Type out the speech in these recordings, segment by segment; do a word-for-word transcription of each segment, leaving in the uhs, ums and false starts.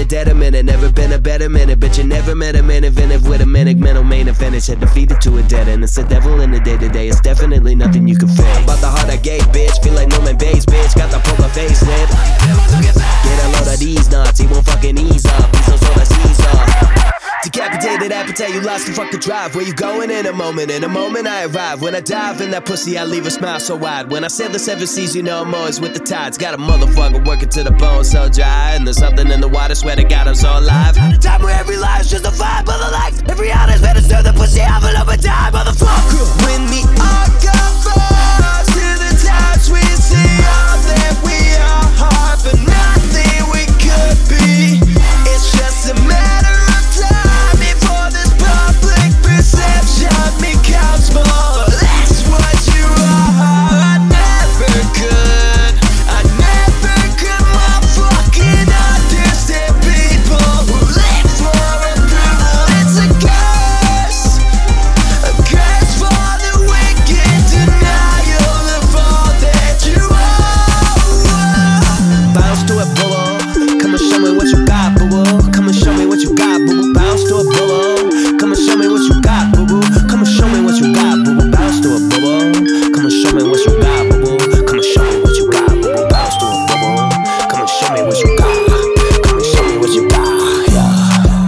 dead a minute, never been a better minute. Bitch, you never met a man inventive with a manic mental main and finish. Had defeated to a dead end. It's the devil in the day to day. It's definitely nothing you can fake. About the heart I gave, bitch. Feel like Norman Bates, bitch. Got the poker face lip. Get a load of these nuts. He won't fucking ease up. He's so sort of Caesar. Decapitated appetite, you lost the fucking drive. Where you going in a moment? In a moment I arrive. When I dive in that pussy, I leave a smile so wide. When I sail the seven seas, you know I'm always with the tides. Got a motherfucker working to the bone so dry. And there's something in the water, swear to God I'm so alive. At a time where every life's just a vibe of the life. Every honest better serve the pussy, I'm an up and die, motherfucker. When the art falls to the times we see all that we are, but nothing we could be. It's just a matter of time before this public perception becomes more. That's what you are. I never could, I never could motherfucking understand people who live for approval. It's a curse, a curse for the wicked, denial of all that you are. Bounce to it, boo. Come and show me what you got, boo. Come and show me what you got, boo. Bounce to it, boo. Come and show me what you got, boo. Come and show me what you got, boo. Bounce to it, boo. Come and show me what you got, boo. Come and show me what you got, boo. Bounce to it, boo. Come and show me what you got. Come and show me what you got, yeah.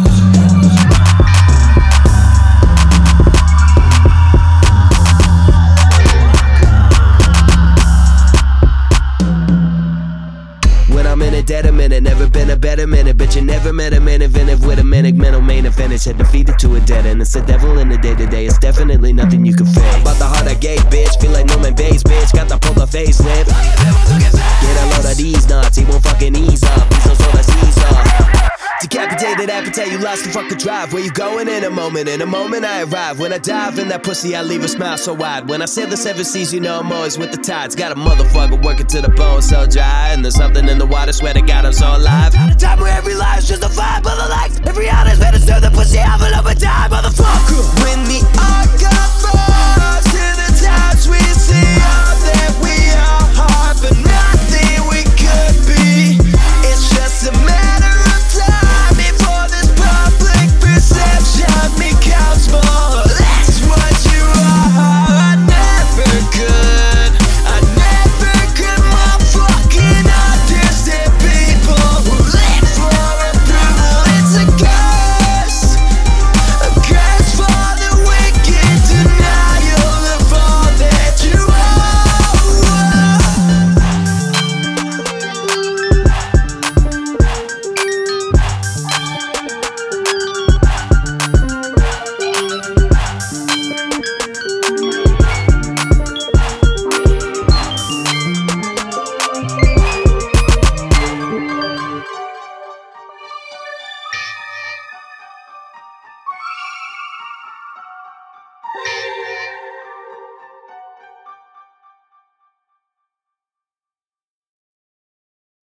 When I'm in a dead a minute, never been a better minute. Bitch, you never met a man inventive with a manic mental main and finish. Had defeated to a dead end. It's the devil in the day to day. It's definitely nothing you can fake. About the heart I gave, bitch. Feel like Norman Bates, bitch. Got the poker face lip. Get a load of these nuts. He won't fucking ease up. He's so sort of Caesar. Decapitated appetite, you lost the fucking drive. Where you going in a moment? In a moment I arrive. When I dive in that pussy, I leave a smile so wide. When I sail the seven seas, you know I'm always with the tides. Got a motherfucker working to the bone so dry. And there's something in the water, swear to God I'm so alive. At a time where every life's just a vibe of the life. Every honest better serve the pussy, I'm an up and die, motherfucker. When the art